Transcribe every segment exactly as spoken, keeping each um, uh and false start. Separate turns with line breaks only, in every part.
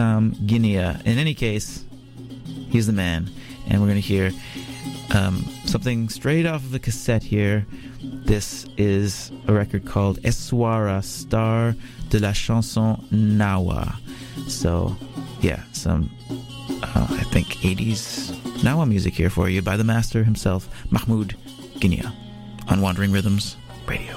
Sam Guinea. In any case, he's the man. And we're going to hear um, something straight off of the cassette here. This is a record called Eswara, Star de la Chanson Nawa. So, yeah, some, uh, I think, eighties Nawa music here for you by the master himself, Mahmoud Guinea, on Wandering Rhythms Radio.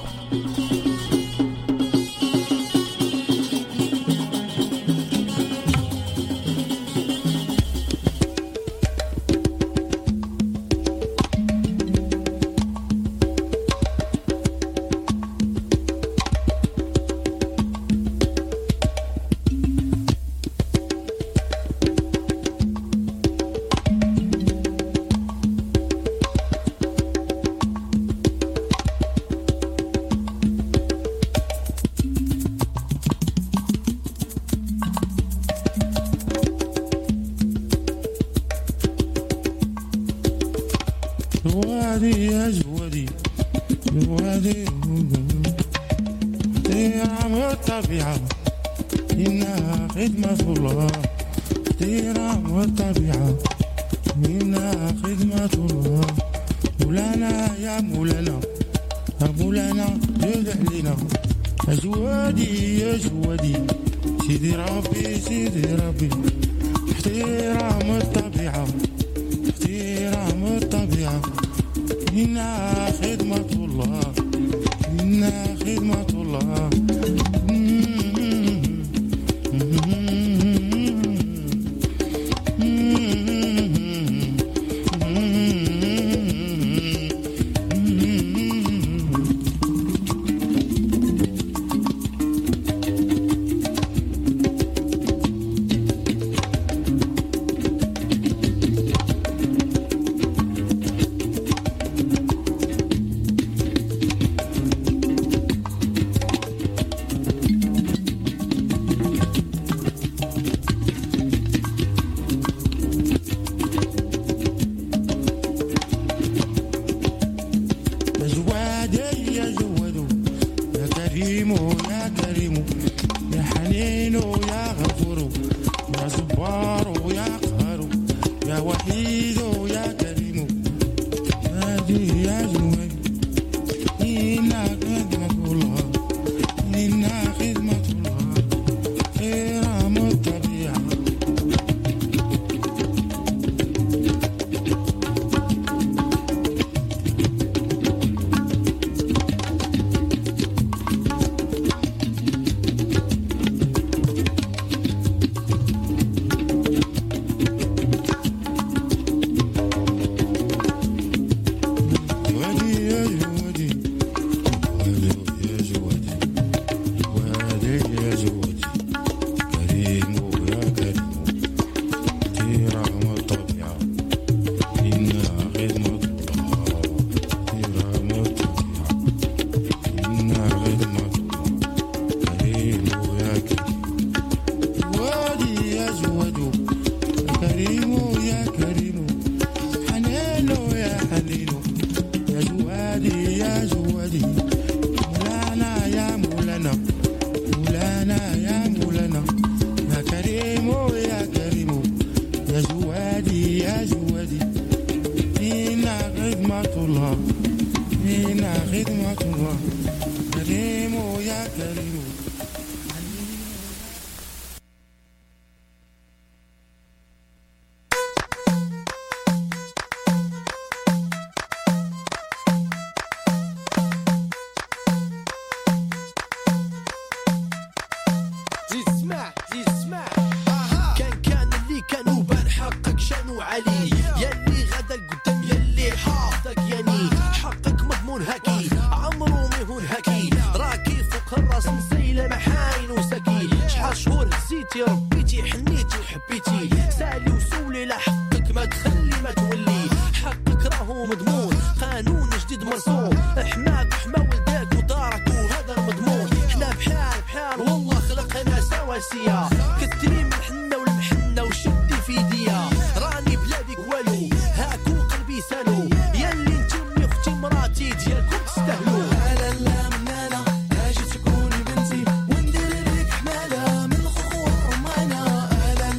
لا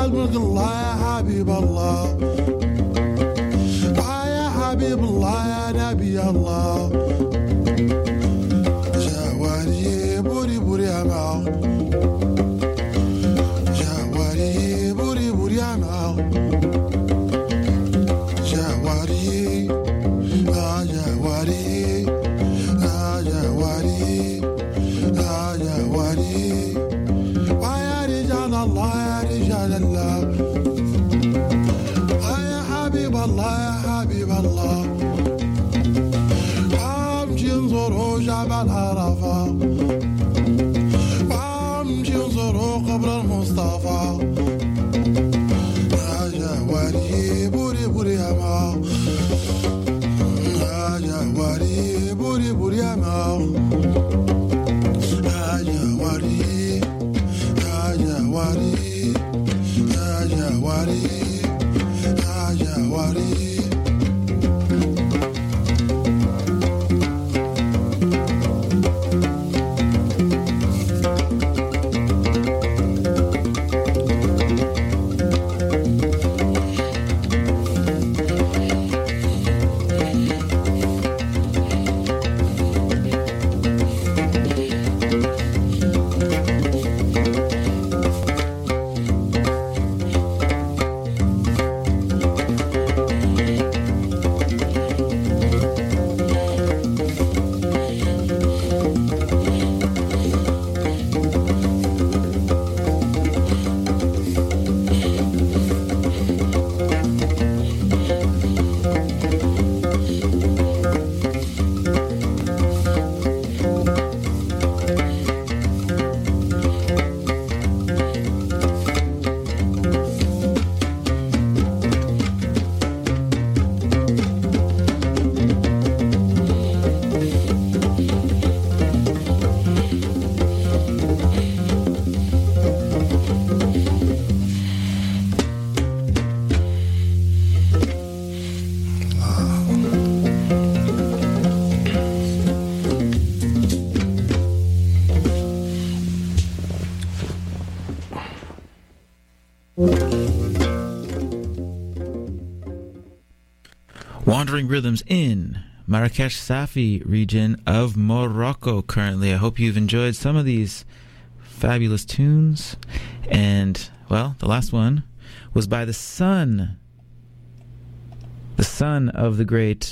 الملك الله يا حبيب الله يا حبيب الله يا نبي الله جواري بوري بوري أمام جواري بوري بوري أمام جواري آه جواري آه جواري آه جواري ويا رجال الله يا رجال الله يا حبيب الله يا حبيب الله وامشي انظروا جبل عرفة وامشي انظروا قبر المصطفى يا جواري بوري بوري يا ما يا جواري بوري بوري يا ما يا جواري يا جواري يا جواري يا جواري
Wandering Rhythms in Marrakesh Safi region of Morocco currently. I hope you've enjoyed some of these fabulous tunes. And, well, the last one was by the son, the son of the great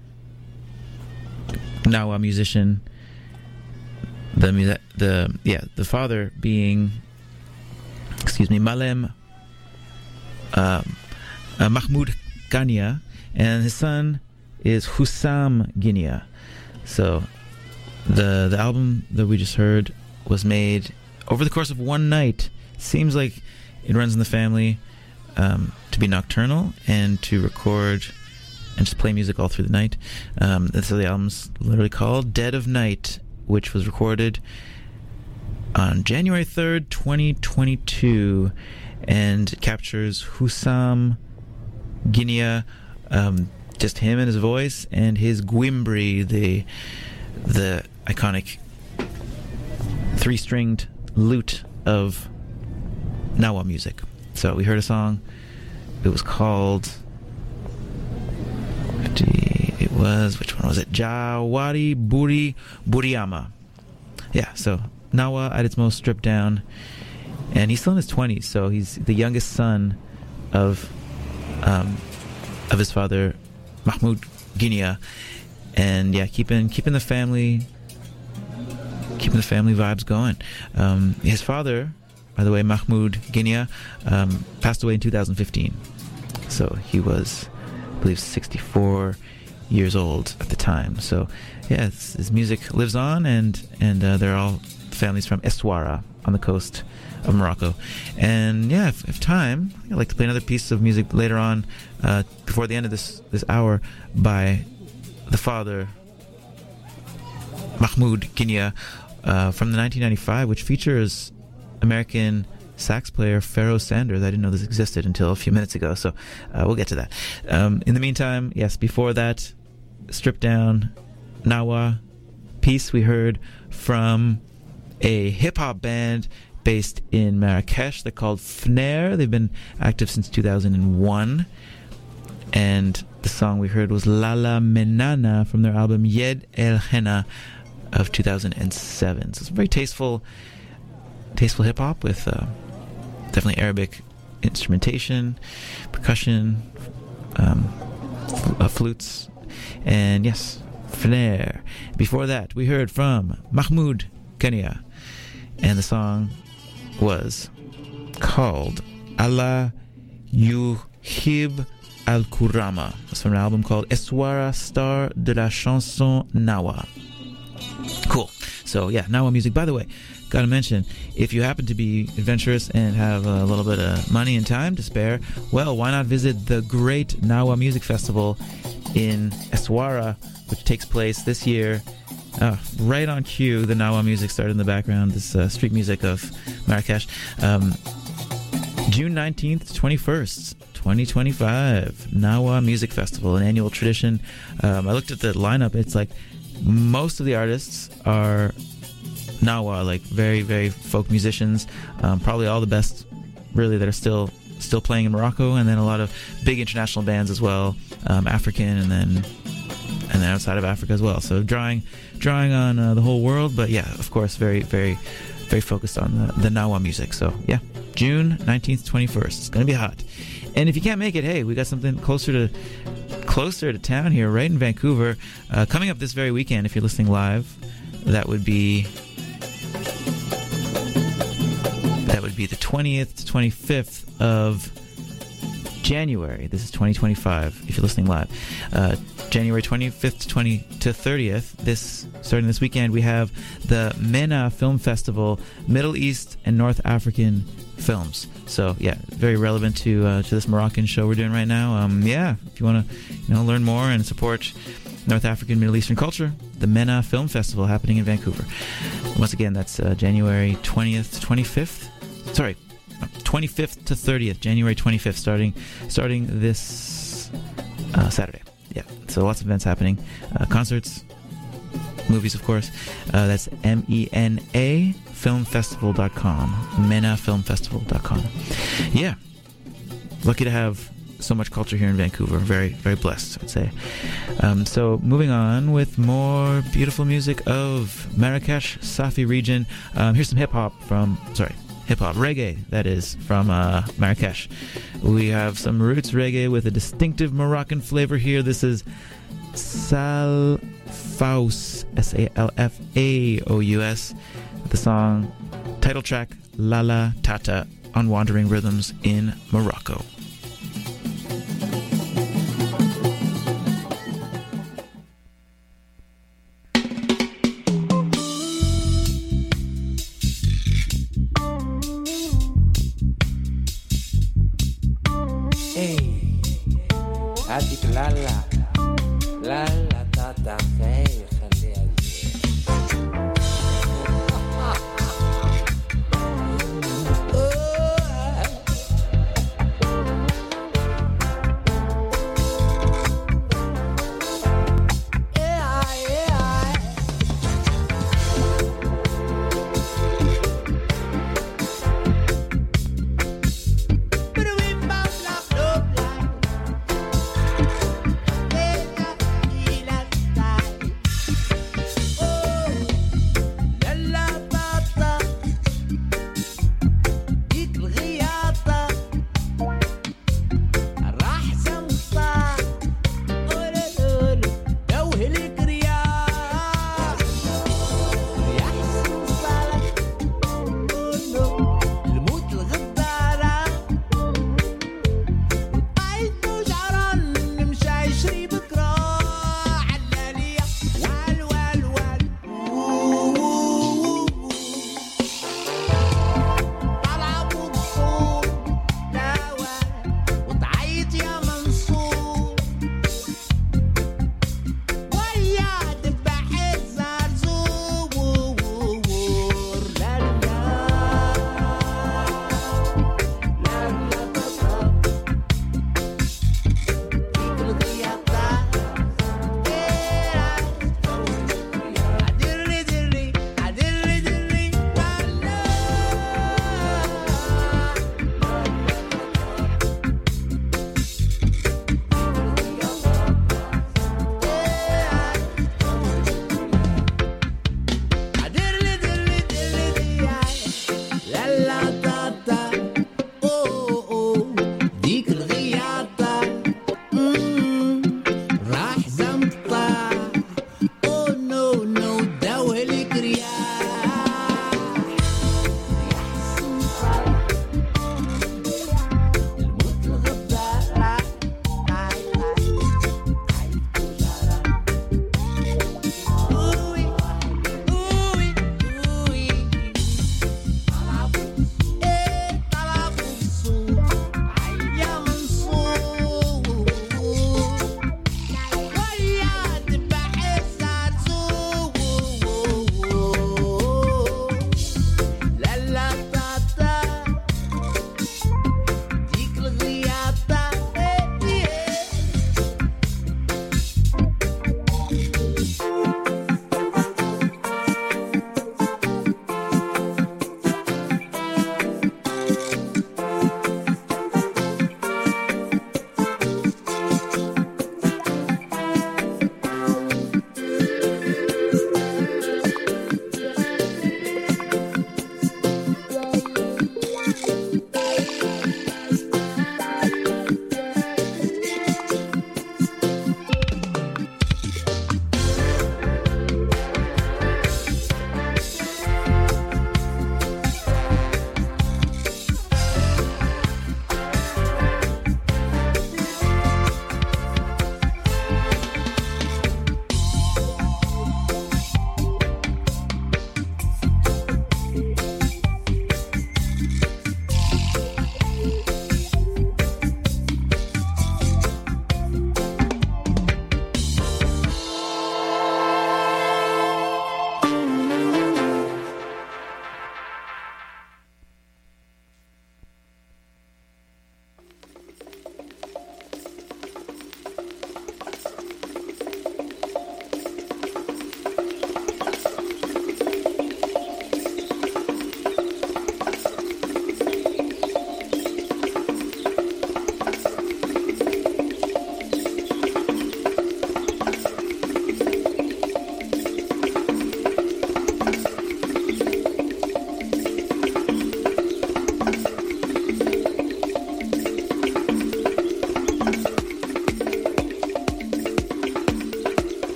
Nawa musician. The, the yeah, the father being, excuse me, Malem uh, uh, Mahmoud Ghania, and his son is Hussam Ghania. So the the album that we just heard was made over the course of one night. Seems like it runs in the family um, to be nocturnal and to record and just play music all through the night. Um, and so the album's literally called Dead of Night, which was recorded on January third, twenty twenty-two, and captures Hussam Ghania, um, just him and his voice, and his gwimbri, the the iconic three-stringed lute of Nawa music. So we heard a song. It was called. It was which one was it? Jawari Buri Buriama. Yeah. So Nawa at its most stripped down, and he's still in his twenties. So he's the youngest son of um, of his father, Mahmoud Ghania, and yeah, keeping keeping the family keeping the family vibes going. Um, his father, by the way, Mahmoud Ghania, um, passed away in two thousand fifteen. So he was, I believe, sixty-four years old at the time. So yeah, his music lives on, and and uh, they're all families from Essaouira on the coast of Morocco. And yeah, if, if time, I'd like to play another piece of music later on, uh, before the end of this this hour, by the father, Mahmoud Ghania, uh, from the nineteen ninety-five, which features American sax player Pharoah Sanders. I didn't know this existed until a few minutes ago, so uh, we'll get to that. Um, in the meantime, yes, before that, stripped down Nawa piece we heard from a hip-hop band based in Marrakesh. They're called Fnair. They've been active since two thousand one. And the song we heard was Lala Menana from their album Yed El Henna of two thousand seven. So it's very tasteful, tasteful hip-hop with uh, definitely Arabic instrumentation, percussion, um, fl- uh, flutes, and yes, Fnair. Before that, we heard from Mahmoud Kenya, and the song was called Allah Yuhib Al-Kurama. It's from an album called Eswara, Star de la Chanson Nawa. Cool. So yeah, Nawa music. By the way, gotta mention, if you happen to be adventurous and have a little bit of money and time to spare, well, why not visit the great Nawa Music Festival in Eswara, which takes place this year. Oh, right on cue, the Nawa music started in the background, this uh, street music of Marrakesh. Um, June nineteenth to twenty-first, twenty twenty-five, Nawa Music Festival, an annual tradition. Um, I looked at the lineup. It's like most of the artists are Nawa, like very, very folk musicians. Um, probably all the best, really, that are still still playing in Morocco, and then a lot of big international bands as well, um, African, and then and then outside of Africa as well. So drawing drawing on uh, the whole world, but yeah, of course, very, very, very focused on the, the Nawa music. So yeah, June nineteenth, twenty-first. It's gonna be hot. And if you can't make it, hey, we got something closer to closer to town here, right in Vancouver, uh, coming up this very weekend. If you're listening live, that would be that would be the twentieth to twenty-fifth of January. This is twenty twenty-five. If you're listening live, uh, January twenty-fifth to twenty to thirtieth. This starting this weekend, we have the MENA Film Festival, Middle East and North African films. So yeah, very relevant to uh, to this Moroccan show we're doing right now. Um, yeah, if you want to, you know, learn more and support North African, Middle Eastern culture, the MENA Film Festival happening in Vancouver. Once again, that's uh, January twentieth to twenty-fifth. Sorry, twenty-fifth to thirtieth. January twenty-fifth, starting starting this uh, Saturday. Yeah, so lots of events happening, uh, concerts, movies, of course. Uh, that's M E N A film festival dot com. MENA film festival dot com. Yeah. Lucky to have so much culture here in Vancouver. Very, very blessed, I'd say. Um, so moving on with more beautiful music of Marrakesh, Safi region. Um, here's some hip-hop from, sorry, hip-hop, reggae, that is, from uh, Marrakesh. We have some roots reggae with a distinctive Moroccan flavor here. This is Sal Faus, S A L F A O U S. The song, title track, Lala Tata, on Wandering Rhythms in Morocco.
Hey, adik Lala, Lala Tata, hey, خليها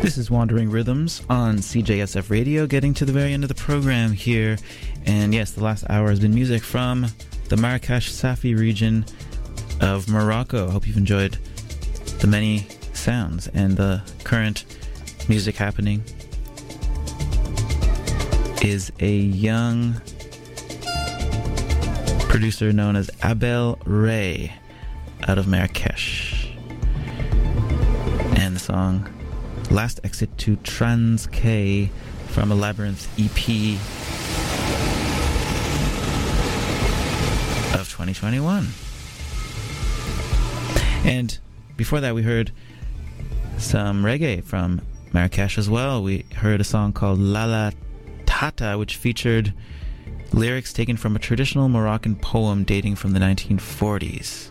This is Wandering Rhythms on C J S F Radio, getting to the very end of the program here. And yes, the last hour has been music from the Marrakesh Safi region of Morocco. I hope you've enjoyed the many sounds and the current music happening is a young producer known as Abel Ray out of Marrakesh. And the song Last Exit to Trans K from a Labyrinth E P of twenty twenty-one. And before that we heard some reggae from Marrakesh as well. We heard a song called Lala Tata, which featured lyrics taken from a traditional Moroccan poem dating from the nineteen forties.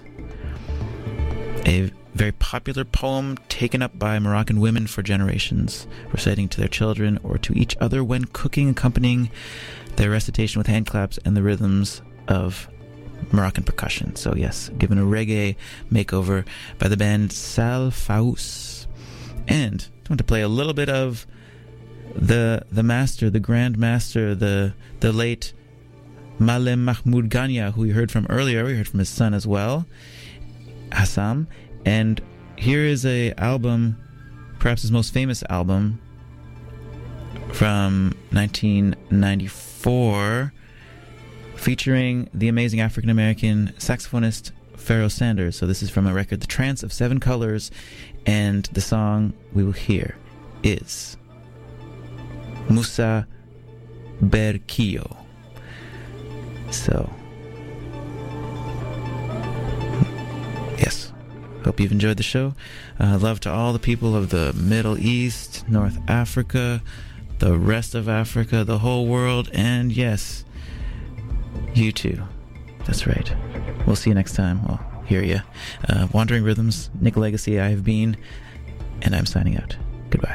A very popular poem taken up by Moroccan women for generations, reciting to their children or to each other when cooking, accompanying their recitation with hand claps and the rhythms of Moroccan percussion. So yes, given a reggae makeover by the band Sal Faous. And I want to play a little bit of the the master, the grand master, the the late Malem Mahmoud Ganya, who we heard from earlier. We heard from his son as well, Hassam. And here is a album, perhaps his most famous album, from nineteen ninety-four, featuring the amazing African-American saxophonist Pharoah Sanders. So this is from a record, The Trance of Seven Colors, and the song we will hear is Moussa Berkio. So, yes. Hope you've enjoyed the show. Uh, love to all the people of the Middle East, North Africa, the rest of Africa, the whole world, and yes, you too. That's right. We'll see you next time. Well, hear ya. Uh, Wandering Rhythms, Nick Legacy, I have been, and I'm signing out. Goodbye.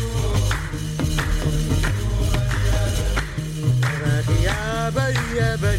Yeah,